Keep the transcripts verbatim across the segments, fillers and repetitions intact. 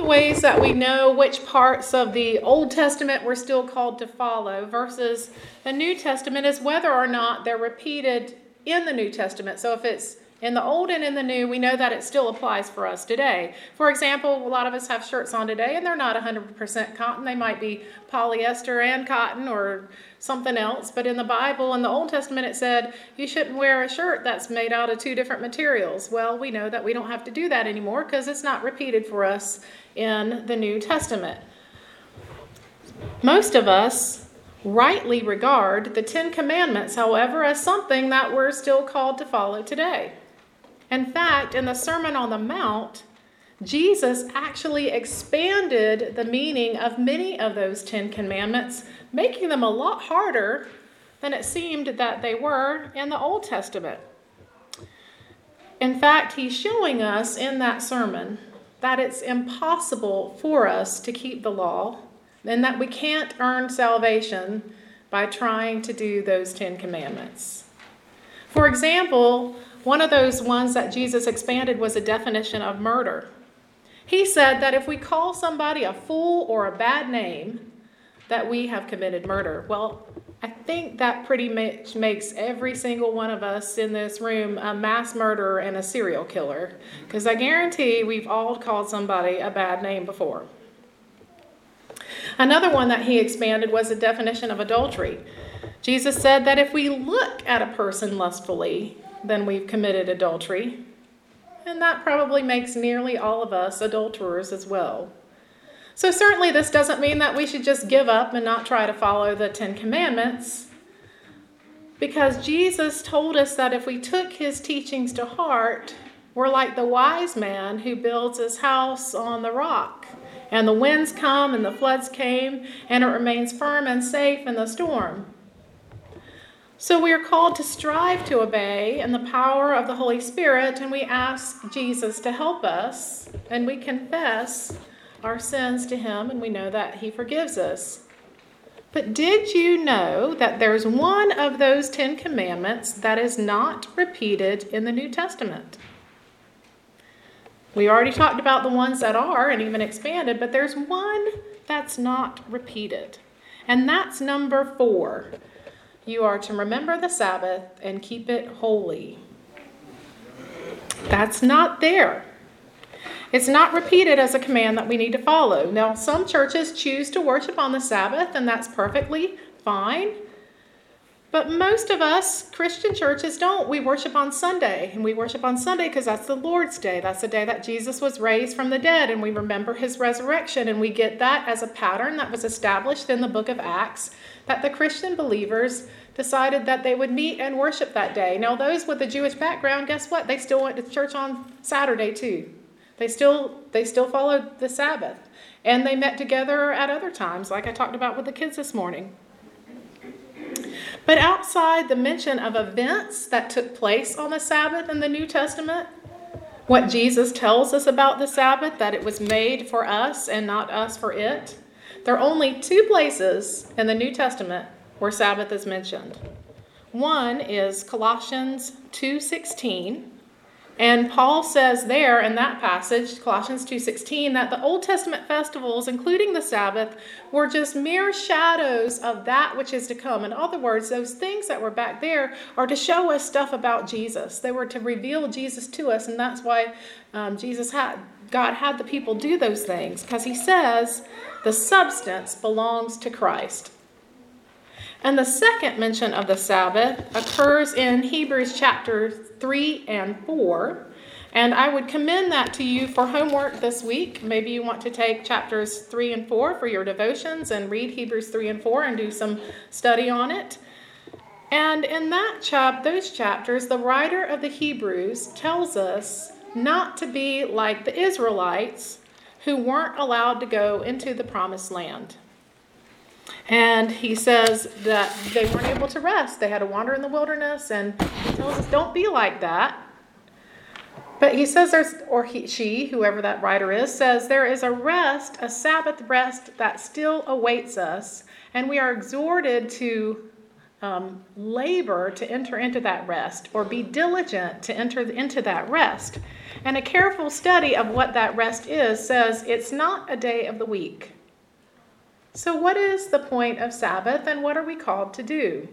ways that we know which parts of the Old Testament we're still called to follow versus the New Testament is whether or not they're repeated in the New Testament. So if it's in the Old and in the New, we know that it still applies for us today. For example, a lot of us have shirts on today, and they're not one hundred percent cotton. They might be polyester and cotton or something else. But in the Bible, in the Old Testament, it said you shouldn't wear a shirt that's made out of two different materials. Well, we know that we don't have to do that anymore because it's not repeated for us in the New Testament. Most of us rightly regard the Ten Commandments, however, as something that we're still called to follow today. In fact, in the Sermon on the Mount, Jesus actually expanded the meaning of many of those Ten Commandments, making them a lot harder than it seemed that they were in the Old Testament. In fact, he's showing us in that sermon that it's impossible for us to keep the law and that we can't earn salvation by trying to do those Ten Commandments. For example, one of those ones that Jesus expanded was a definition of murder. He said that if we call somebody a fool or a bad name, that we have committed murder. Well, I think that pretty much makes every single one of us in this room a mass murderer and a serial killer, because I guarantee we've all called somebody a bad name before. Another one that he expanded was the definition of adultery. Jesus said that if we look at a person lustfully, then we've committed adultery. And that probably makes nearly all of us adulterers as well. So certainly this doesn't mean that we should just give up and not try to follow the Ten Commandments, because Jesus told us that if we took his teachings to heart, we're like the wise man who builds his house on the rock. And the winds come and the floods came, and it remains firm and safe in the storm. So we are called to strive to obey in the power of the Holy Spirit, and we ask Jesus to help us, and we confess our sins to him, and we know that he forgives us. But did you know that there's one of those Ten Commandments that is not repeated in the New Testament? We already talked about the ones that are and even expanded, but there's one that's not repeated, and that's number four. You are to remember the Sabbath and keep it holy. That's not there. It's not repeated as a command that we need to follow. Now, some churches choose to worship on the Sabbath, and that's perfectly fine. But most of us Christian churches don't. We worship on Sunday, and we worship on Sunday because that's the Lord's Day. That's the day that Jesus was raised from the dead, and we remember his resurrection, and we get that as a pattern that was established in the book of Acts, that the Christian believers decided that they would meet and worship that day. Now, those with a Jewish background, guess what? They still went to church on Saturday too. They still they still followed the Sabbath, and they met together at other times, like I talked about with the kids this morning. But outside the mention of events that took place on the Sabbath in the New Testament, what Jesus tells us about the Sabbath, that it was made for us and not us for it, there are only two places in the New Testament where Sabbath is mentioned. One is Colossians two sixteen, and Paul says there in that passage, Colossians two sixteen, that the Old Testament festivals, including the Sabbath, were just mere shadows of that which is to come. In other words, those things that were back there are to show us stuff about Jesus. They were to reveal Jesus to us, and that's why um, Jesus had, God had the people do those things, because he says the substance belongs to Christ. And the second mention of the Sabbath occurs in Hebrews chapter three and four. And I would commend that to you for homework this week. Maybe you want to take chapters three and four for your devotions and read Hebrews three and four and do some study on it. And in that chap, those chapters, the writer of the Hebrews tells us not to be like the Israelites who weren't allowed to go into the promised land. And he says that they weren't able to rest. They had to wander in the wilderness, and he tells us don't be like that. But he says there's, or he, she, whoever that writer is, says there is a rest, a Sabbath rest that still awaits us, and we are exhorted to um, labor to enter into that rest, or be diligent to enter into that rest. And a careful study of what that rest is says it's not a day of the week. So what is the point of Sabbath, and what are we called to do?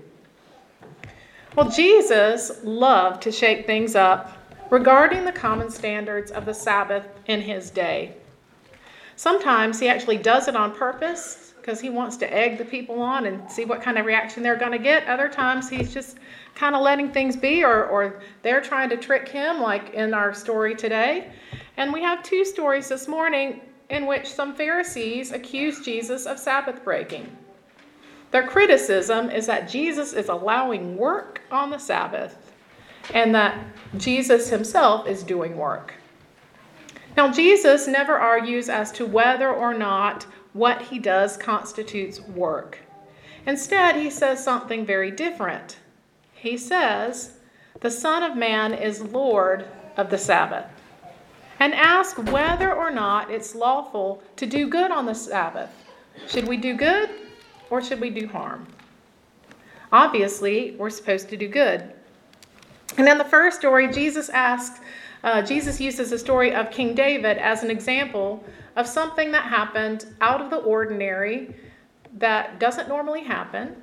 Well, Jesus loved to shake things up regarding the common standards of the Sabbath in his day. Sometimes he actually does it on purpose because he wants to egg the people on and see what kind of reaction they're going to get. Other times he's just kind of letting things be, or, or they're trying to trick him, like in our story today. And we have two stories this morning in which some Pharisees accuse Jesus of Sabbath breaking. Their criticism is that Jesus is allowing work on the Sabbath and that Jesus himself is doing work. Now, Jesus never argues as to whether or not what he does constitutes work. Instead, he says something very different. He says, the Son of Man is Lord of the Sabbath, and asks whether or not it's lawful to do good on the Sabbath. Should we do good or should we do harm? Obviously, we're supposed to do good. And in the first story, Jesus asks, uh, Jesus uses the story of King David as an example of something that happened out of the ordinary that doesn't normally happen.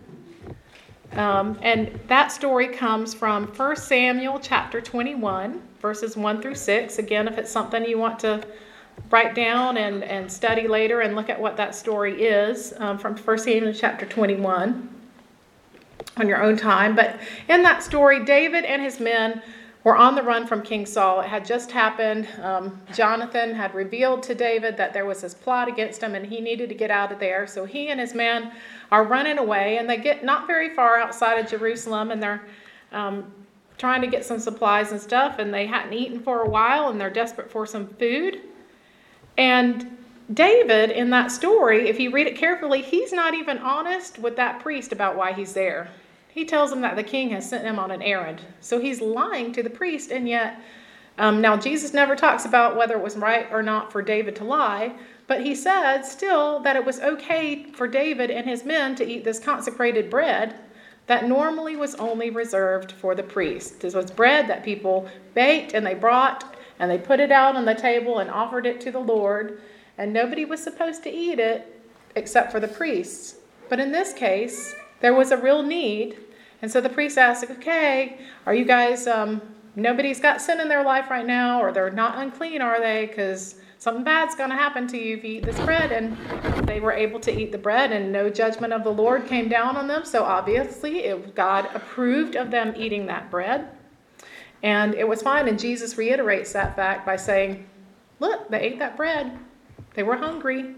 Um, and that story comes from First Samuel chapter twenty-one, verses one through six. Again, if it's something you want to write down and, and study later and look at what that story is, um, from First Samuel chapter twenty-one on your own time. But in that story, David and his men were on the run from King Saul. It had just happened. Um, Jonathan had revealed to David that there was this plot against him and he needed to get out of there. So he and his men are running away, and they get not very far outside of Jerusalem, and they're um, trying to get some supplies and stuff, and they hadn't eaten for a while, and they're desperate for some food. And David, in that story, if you read it carefully, he's not even honest with that priest about why he's there. He tells him that the king has sent him on an errand. So he's lying to the priest, and yet, um, now Jesus never talks about whether it was right or not for David to lie, but he said still that it was okay for David and his men to eat this consecrated bread that normally was only reserved for the priest. This was bread that people baked and they brought and they put it out on the table and offered it to the Lord, and nobody was supposed to eat it except for the priests. But in this case, there was a real need, and so the priest asked, okay, are you guys, um, nobody's got sin in their life right now, or they're not unclean, are they? Because something bad's going to happen to you if you eat this bread. And they were able to eat the bread, and no judgment of the Lord came down on them. So obviously it, God approved of them eating that bread. And it was fine. And Jesus reiterates that fact by saying, look, they ate that bread. They were hungry.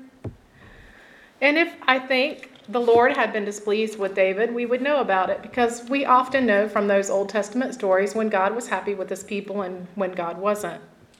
And if I think the Lord had been displeased with David, we would know about it, because we often know from those Old Testament stories when God was happy with his people and when God wasn't.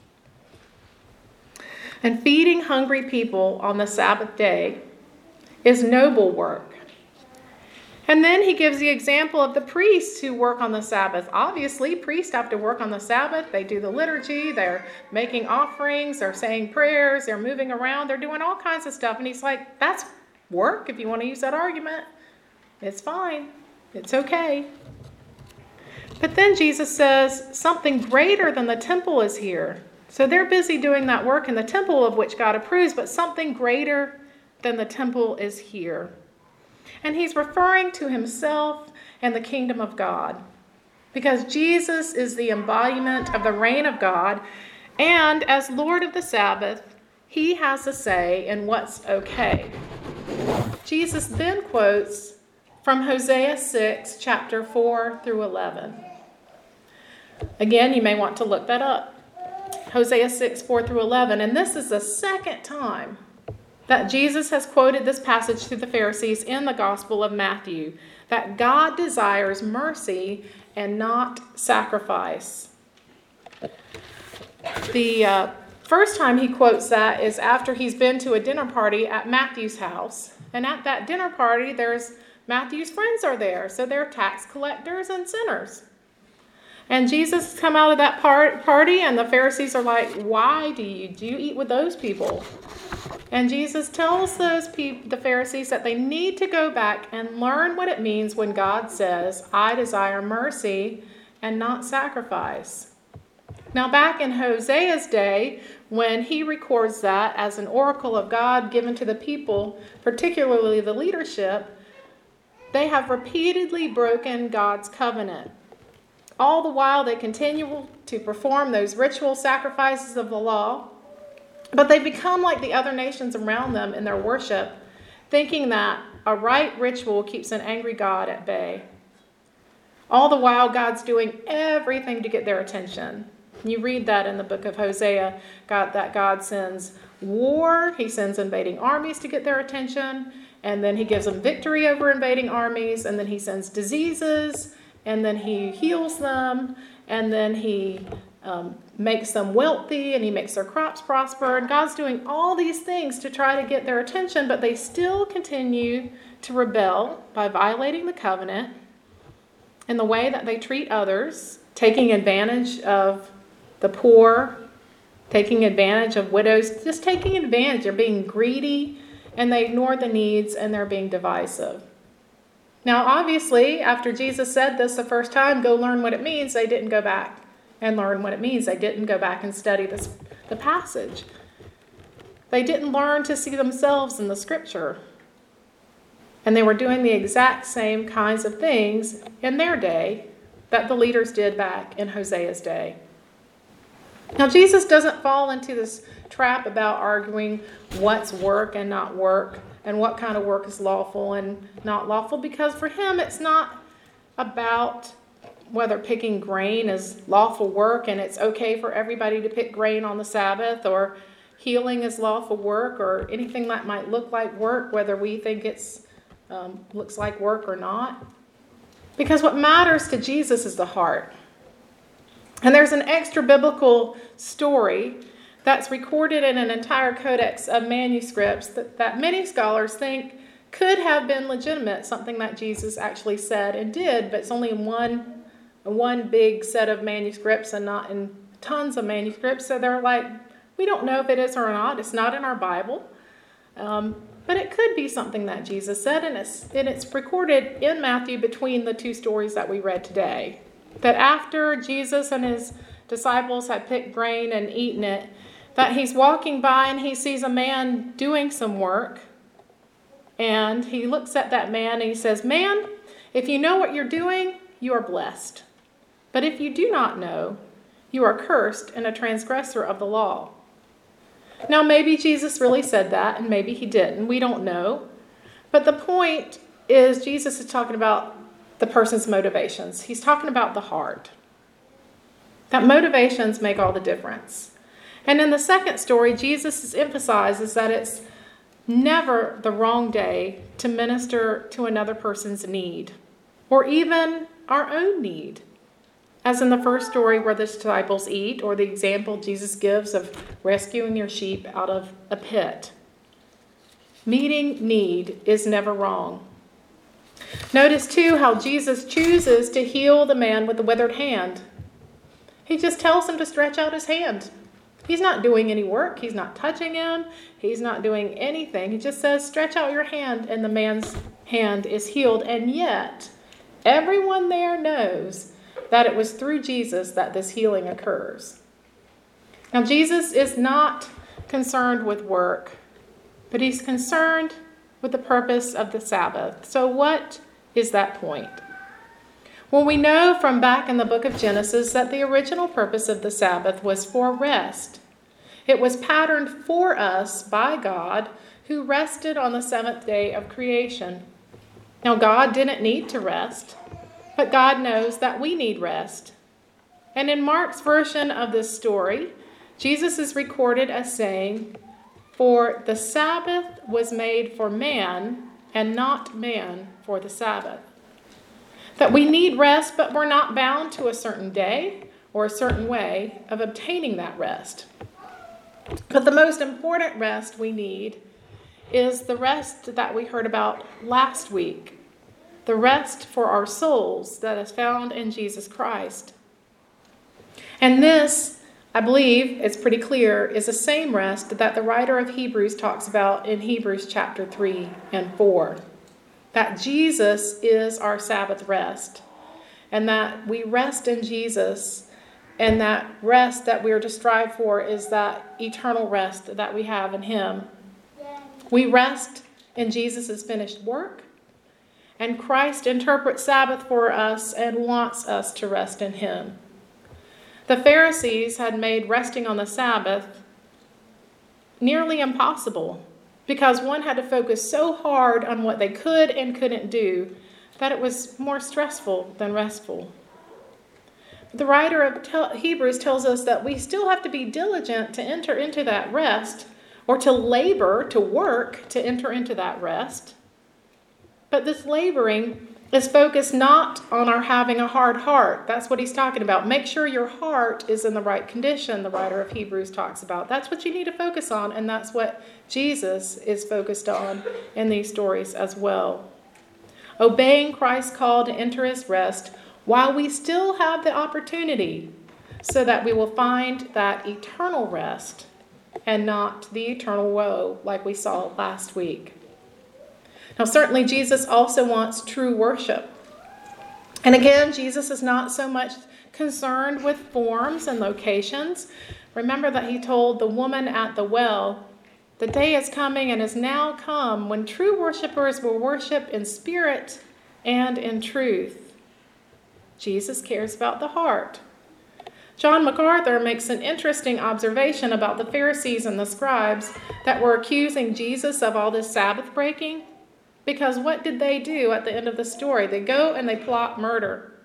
And feeding hungry people on the Sabbath day is noble work. And then he gives the example of the priests who work on the Sabbath. Obviously, priests have to work on the Sabbath. They do the liturgy. They're making offerings. They're saying prayers. They're moving around. They're doing all kinds of stuff. And he's like, that's work, if you want to use that argument. It's fine. It's okay. But then Jesus says something greater than the temple is here. So they're busy doing that work in the temple of which God approves, but something greater than the temple is here. And he's referring to himself and the kingdom of God, because Jesus is the embodiment of the reign of God, and as Lord of the Sabbath, he has a say in what's okay. Jesus then quotes from Hosea six, chapter four through eleven. Again, you may want to look that up. Hosea six, four through eleven. And this is the second time that Jesus has quoted this passage to the Pharisees in the Gospel of Matthew, that God desires mercy and not sacrifice. The uh, first time he quotes that is after he's been to a dinner party at Matthew's house. And at that dinner party, there's Matthew's friends are there. So they're tax collectors and sinners. And Jesus has come out of that part, party, and the Pharisees are like, why do you, do you eat with those people? And Jesus tells those people, the Pharisees, that they need to go back and learn what it means when God says, I desire mercy and not sacrifice. Now, back in Hosea's day, when he records that as an oracle of God given to the people, particularly the leadership, they have repeatedly broken God's covenant. All the while, they continue to perform those ritual sacrifices of the law, but they become like the other nations around them in their worship, thinking that a right ritual keeps an angry God at bay. All the while, God's doing everything to get their attention. You read that in the book of Hosea, God, that God sends war, he sends invading armies to get their attention, and then he gives them victory over invading armies, and then he sends diseases, and then he heals them, and then he um, makes them wealthy, and he makes their crops prosper, and God's doing all these things to try to get their attention, but they still continue to rebel by violating the covenant in the way that they treat others, taking advantage of the poor, taking advantage of widows, just taking advantage. They're being greedy, and they ignore the needs, and they're being divisive. Now, obviously, after Jesus said this the first time, go learn what it means, they didn't go back and learn what it means. They didn't go back and study this, the passage. They didn't learn to see themselves in the scripture. And they were doing the exact same kinds of things in their day that the leaders did back in Hosea's day. Now, Jesus doesn't fall into this trap about arguing what's work and not work, and what kind of work is lawful and not lawful, because for him it's not about whether picking grain is lawful work and it's okay for everybody to pick grain on the Sabbath, or healing is lawful work, or anything that might look like work, whether we think it's um, looks like work or not. Because what matters to Jesus is the heart. And there's an extra biblical story that's recorded in an entire codex of manuscripts that, that many scholars think could have been legitimate, something that Jesus actually said and did, but it's only in one, one big set of manuscripts and not in tons of manuscripts. So they're like, we don't know if it is or not. It's not in our Bible. Um, but it could be something that Jesus said, and it's, and it's recorded in Matthew between the two stories that we read today. That after Jesus and his disciples had picked grain and eaten it, that he's walking by and he sees a man doing some work. And he looks at that man and he says, man, if you know what you're doing, you are blessed. But if you do not know, you are cursed and a transgressor of the law. Now, maybe Jesus really said that, and maybe he didn't. We don't know. But the point is, Jesus is talking about the person's motivations. He's talking about the heart. That motivations make all the difference. And in the second story, Jesus emphasizes that it's never the wrong day to minister to another person's need, or even our own need. As in the first story where the disciples eat, or the example Jesus gives of rescuing your sheep out of a pit. Meeting need is never wrong. Notice too how Jesus chooses to heal the man with the withered hand. He just tells him to stretch out his hand. He's not doing any work. He's not touching him. He's not doing anything. He just says, stretch out your hand, and the man's hand is healed. And yet, everyone there knows that it was through Jesus that this healing occurs. Now, Jesus is not concerned with work, but he's concerned with the purpose of the Sabbath. So what is that point? Well, we know from back in the book of Genesis that the original purpose of the Sabbath was for rest. It was patterned for us by God, who rested on the seventh day of creation. Now, God didn't need to rest, but God knows that we need rest. And in Mark's version of this story, Jesus is recorded as saying, "For the Sabbath was made for man, and not man for the Sabbath." That we need rest, but we're not bound to a certain day or a certain way of obtaining that rest. But the most important rest we need is the rest that we heard about last week. The rest for our souls that is found in Jesus Christ. And this I believe it's pretty clear, is the same rest that the writer of Hebrews talks about in Hebrews chapter three and four. That Jesus is our Sabbath rest, and that we rest in Jesus, and that rest that we are to strive for is that eternal rest that we have in him. We rest in Jesus' finished work, and Christ interprets Sabbath for us and wants us to rest in him. The Pharisees had made resting on the Sabbath nearly impossible because one had to focus so hard on what they could and couldn't do that it was more stressful than restful. The writer of Hebrews tells us that we still have to be diligent to enter into that rest, or to labor, to work, to enter into that rest. But this laboring is focused not on our having a hard heart. That's what he's talking about. Make sure your heart is in the right condition, the writer of Hebrews talks about. That's what you need to focus on, and that's what Jesus is focused on in these stories as well. Obeying Christ's call to enter his rest while we still have the opportunity, so that we will find that eternal rest and not the eternal woe like we saw last week. Now, certainly Jesus also wants true worship. And again, Jesus is not so much concerned with forms and locations. Remember that he told the woman at the well, the day is coming and is now come when true worshipers will worship in spirit and in truth. Jesus cares about the heart. John MacArthur makes an interesting observation about the Pharisees and the scribes that were accusing Jesus of all this Sabbath breaking. Because what did they do at the end of the story? They go and they plot murder.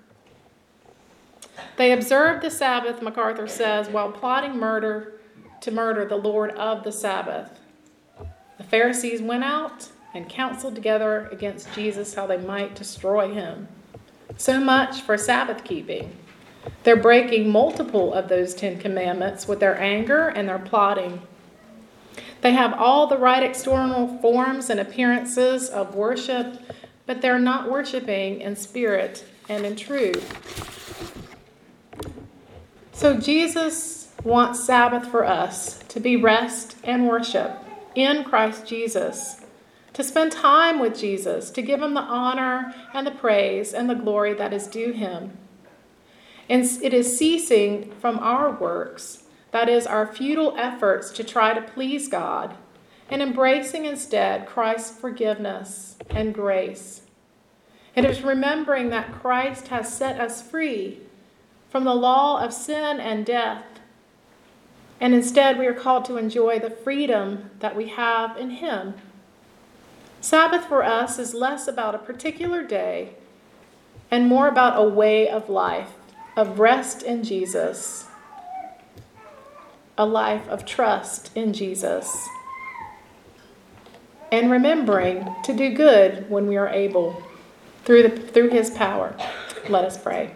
They observed the Sabbath, MacArthur says, while plotting murder to murder the Lord of the Sabbath. The Pharisees went out and counseled together against Jesus how they might destroy him. So much for Sabbath keeping. They're breaking multiple of those Ten Commandments with their anger and their plotting. They have all the right external forms and appearances of worship, but they're not worshiping in spirit and in truth. So Jesus wants Sabbath for us to be rest and worship in Christ Jesus, to spend time with Jesus, to give him the honor and the praise and the glory that is due him. And it is ceasing from our works, that is, our futile efforts to try to please God, and embracing instead Christ's forgiveness and grace. It is remembering that Christ has set us free from the law of sin and death, and instead we are called to enjoy the freedom that we have in him. Sabbath for us is less about a particular day and more about a way of life, of rest in Jesus, a life of trust in Jesus, and remembering to do good when we are able through the, through his power. Let us pray.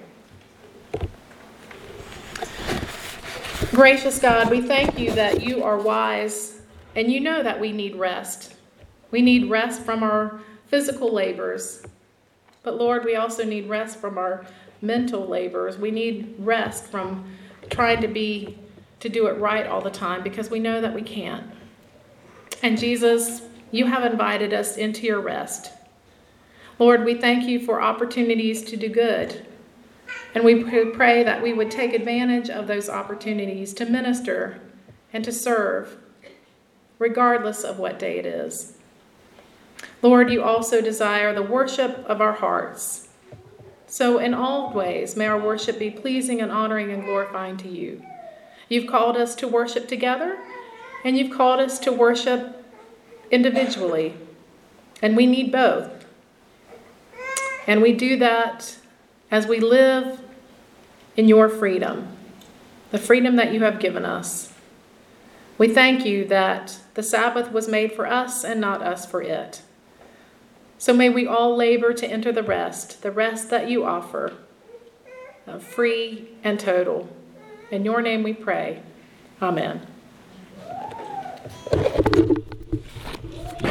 Gracious God, we thank you that you are wise and you know that we need rest. We need rest from our physical labors, but Lord, we also need rest from our mental labors. We need rest from trying to be to do it right all the time because we know that we can't. And Jesus, you have invited us into your rest. Lord, we thank you for opportunities to do good. And we pray that we would take advantage of those opportunities to minister and to serve, regardless of what day it is. Lord, you also desire the worship of our hearts. So in all ways, may our worship be pleasing and honoring and glorifying to you. You've called us to worship together, and you've called us to worship individually, and we need both. And we do that as we live in your freedom, the freedom that you have given us. We thank you that the Sabbath was made for us and not us for it. So may we all labor to enter the rest, the rest that you offer, free and total. In your name we pray. Amen.